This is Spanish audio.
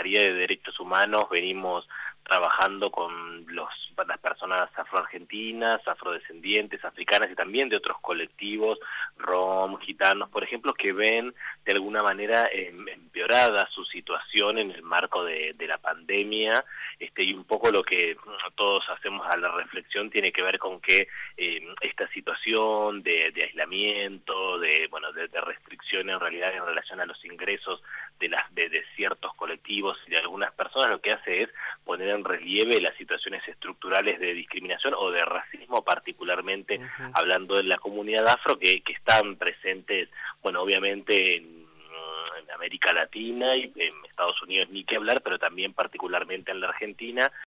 Secretaría de Derechos Humanos venimos trabajando con las personas afroargentinas, afrodescendientes, africanas y también de otros colectivos, rom, gitanos, por ejemplo, que ven de alguna manera empeorada su situación en el marco de la pandemia, y un poco lo que todos hacemos a la reflexión tiene que ver con que esta situación de aislamiento, de restricción en realidad en relación a los ingresos de ciertos colectivos y de algunas personas, lo que hace es poner en relieve las situaciones estructurales de discriminación o de racismo, particularmente hablando de la comunidad afro, que están presentes, bueno, obviamente en América Latina y en Estados Unidos ni que hablar, pero también particularmente en la Argentina,